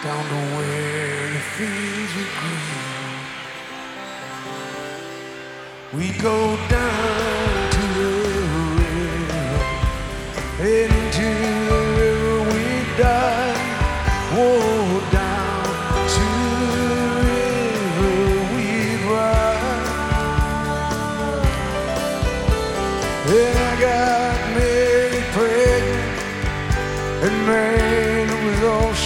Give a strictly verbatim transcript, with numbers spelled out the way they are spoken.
down to where the fields are green. We go down to the river, heading to the river we died. Oh, down to the river we ride. And I got Mary pregnant and Mary